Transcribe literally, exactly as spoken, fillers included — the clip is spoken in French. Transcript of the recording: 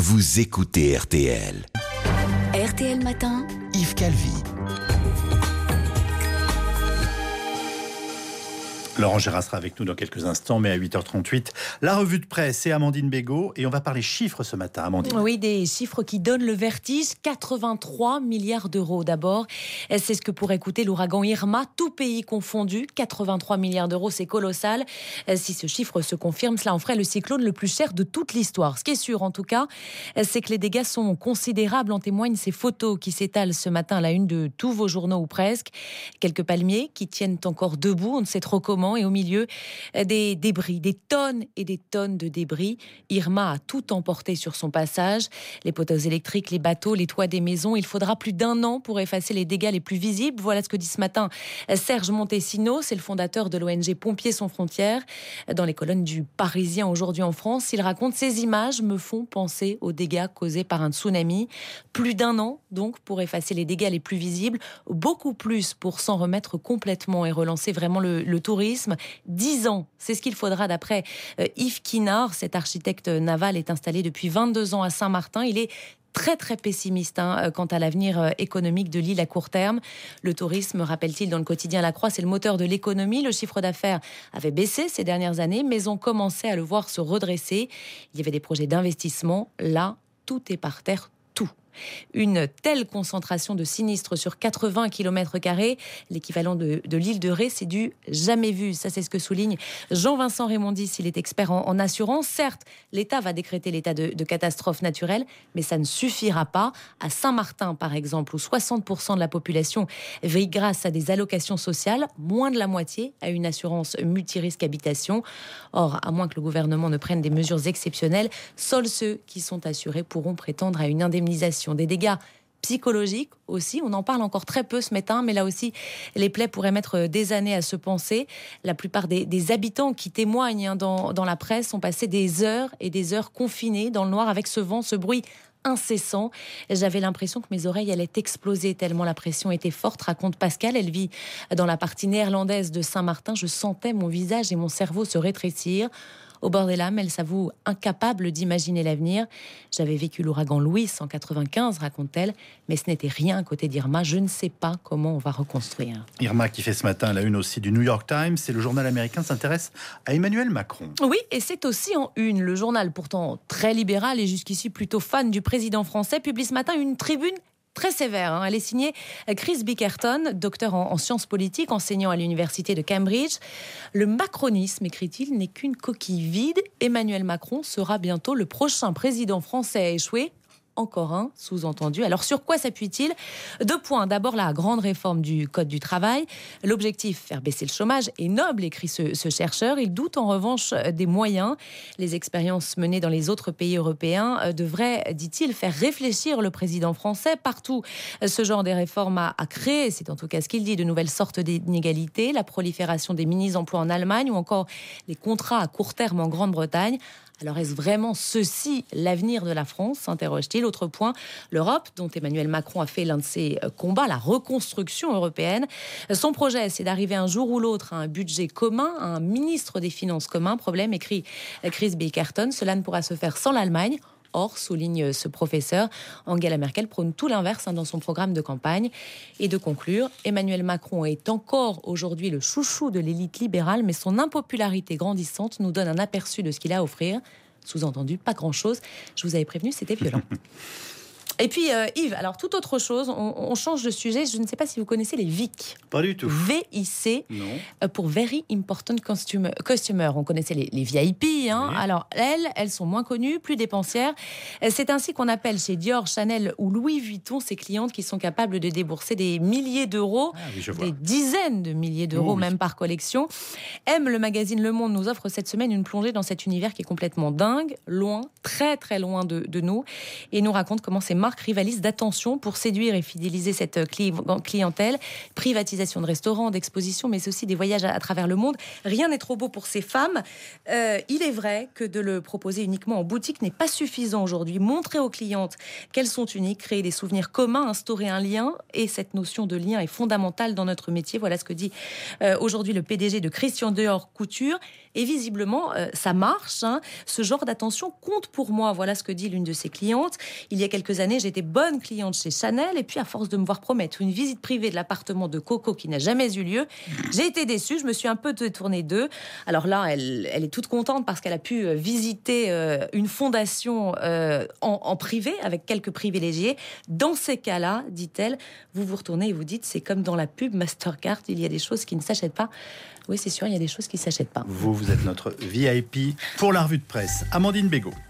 vous écoutez R T L. R T L Matin, Yves Calvi. Laurent Gérard sera avec nous dans quelques instants, mais à huit heures trente-huit, la revue de presse et Amandine Bégaud. Et on va parler chiffres ce matin, Amandine. Oui, des chiffres qui donnent le vertige. quatre-vingt-trois milliards d'euros d'abord. C'est ce que pourrait coûter l'ouragan Irma, tout pays confondu. quatre-vingt-trois milliards d'euros, c'est colossal. Si ce chiffre se confirme, cela en ferait le cyclone le plus cher de toute l'histoire. Ce qui est sûr, en tout cas, c'est que les dégâts sont considérables. En témoignent ces photos qui s'étalent ce matin à la une de tous vos journaux ou presque. Quelques palmiers qui tiennent encore debout, on ne sait trop comment. Et au milieu, des débris, des tonnes et des tonnes de débris. Irma a tout emporté sur son passage. Les poteaux électriques, les bateaux, les toits des maisons. Il faudra plus d'un an pour effacer les dégâts les plus visibles. Voilà ce que dit ce matin Serge Montesino. C'est le fondateur de l'O N G Pompiers sans frontières. Dans les colonnes du Parisien aujourd'hui en France, il raconte: ces images me font penser aux dégâts causés par un tsunami. Plus d'un an, donc, pour effacer les dégâts les plus visibles. Beaucoup plus pour s'en remettre complètement et relancer vraiment le, le tourisme. Dix ans, c'est ce qu'il faudra d'après euh, Yves Kinard. Cet architecte naval est installé depuis vingt-deux ans à Saint-Martin. Il est très très pessimiste hein, quant à l'avenir économique de l'île à court terme. Le tourisme, rappelle-t-il dans le quotidien La Croix, c'est le moteur de l'économie. Le chiffre d'affaires avait baissé ces dernières années, mais on commençait à le voir se redresser. Il y avait des projets d'investissement. Là, tout est par terre. Tout. Une telle concentration de sinistres sur quatre-vingts kilomètres carrés, l'équivalent de, de l'île de Ré, c'est du jamais vu. Ça, c'est ce que souligne Jean-Vincent Raymondis. Il est expert en, en assurance. Certes, l'État va décréter l'état de, de catastrophe naturelle, mais ça ne suffira pas. À Saint-Martin, par exemple, où soixante pour cent de la population vit grâce à des allocations sociales, moins de la moitié a une assurance multirisque habitation. Or, à moins que le gouvernement ne prenne des mesures exceptionnelles, seuls ceux qui sont assurés pourront prétendre à une indemnisation. Des dégâts psychologiques aussi, on en parle encore très peu ce matin, mais là aussi les plaies pourraient mettre des années à se penser. La plupart des, des habitants qui témoignent hein, dans, dans la presse ont passé des heures et des heures confinés dans le noir avec ce vent, ce bruit incessant. J'avais l'impression que mes oreilles allaient exploser tellement la pression était forte, raconte Pascal. Elle vit dans la partie néerlandaise de Saint-Martin. Je sentais mon visage et mon cerveau se rétrécir. Au bord des lames, elle s'avoue incapable d'imaginer l'avenir. J'avais vécu l'ouragan Louis en quatre-vingt-quinze, raconte-t-elle, mais ce n'était rien à côté d'Irma. Je ne sais pas comment on va reconstruire. Irma qui fait ce matin la une aussi du New York Times, et le journal américain s'intéresse à Emmanuel Macron. Oui, et c'est aussi en une. Le journal, pourtant très libéral et jusqu'ici plutôt fan du président français, publie ce matin une tribune très sévère. Hein. Elle est signée Chris Bickerton, docteur en, en sciences politiques, enseignant à l'université de Cambridge. Le macronisme, écrit-il, n'est qu'une coquille vide. Emmanuel Macron sera bientôt le prochain président français à échouer. Encore un, sous-entendu. Alors sur quoi s'appuie-t-il ? Deux points. D'abord la grande réforme du Code du travail. L'objectif, faire baisser le chômage, est noble, écrit ce, ce chercheur. Il doute en revanche des moyens. Les expériences menées dans les autres pays européens devraient, dit-il, faire réfléchir le président français. Partout, ce genre de réforme a, a créé, c'est en tout cas ce qu'il dit, de nouvelles sortes d'inégalités. La prolifération des mini-emplois en Allemagne ou encore les contrats à court terme en Grande-Bretagne. Alors est-ce vraiment ceci l'avenir de la France, s'interroge-t-il. Autre point, l'Europe, dont Emmanuel Macron a fait l'un de ses combats, la reconstruction européenne. Son projet, c'est d'arriver un jour ou l'autre à un budget commun, à un ministre des Finances commun. Problème, écrit Chris Bickerton, cela ne pourra se faire sans l'Allemagne. Or, souligne ce professeur, Angela Merkel prône tout l'inverse hein, dans son programme de campagne. Et de conclure, Emmanuel Macron est encore aujourd'hui le chouchou de l'élite libérale, mais son impopularité grandissante nous donne un aperçu de ce qu'il a à offrir. Sous-entendu, pas grand-chose. Je vous avais prévenu, c'était violent. Et puis euh, Yves, alors toute autre chose, on, on change de sujet. Je ne sais pas si vous connaissez les V I C. Pas du tout. V I C, non. Euh, pour Very Important Customer. customer. On connaissait les, les V I P. Hein. Oui. Alors elles, elles sont moins connues, plus dépensières. C'est ainsi qu'on appelle chez Dior, Chanel ou Louis Vuitton ces clientes qui sont capables de débourser des milliers d'euros, ah, oui, je vois. des dizaines de milliers d'euros, oh, oui. même par collection. M, le magazine Le Monde, nous offre cette semaine une plongée dans cet univers qui est complètement dingue, loin, très très loin de, de nous, et nous raconte comment ces marques rivalisent d'attention pour séduire et fidéliser cette clientèle. Privatisation de restaurants, d'expositions, mais aussi des voyages à travers le monde. Rien n'est trop beau pour ces femmes. Euh, il est vrai que de le proposer uniquement en boutique n'est pas suffisant aujourd'hui. Montrer aux clientes qu'elles sont uniques, créer des souvenirs communs, instaurer un lien, et cette notion de lien est fondamentale dans notre métier. Voilà ce que dit euh, aujourd'hui le P D G de Christian Dior Couture. Et visiblement, euh, ça marche. Hein. Ce genre d'attention compte pour moi. Voilà ce que dit l'une de ses clientes. Il y a quelques années, j'étais bonne cliente chez Chanel. Et puis, à force de me voir promettre une visite privée de l'appartement de Coco qui n'a jamais eu lieu, j'ai été déçue. Je me suis un peu détournée d'eux. Alors là, elle, elle est toute contente parce qu'elle a pu visiter euh, une fondation euh, en, en privé avec quelques privilégiés. Dans ces cas-là, dit-elle, vous vous retournez et vous dites, c'est comme dans la pub Mastercard, il y a des choses qui ne s'achètent pas. Oui, c'est sûr, il y a des choses qui ne s'achètent pas. Vous, vous êtes notre V I P pour la revue de presse. Amandine Bégaud.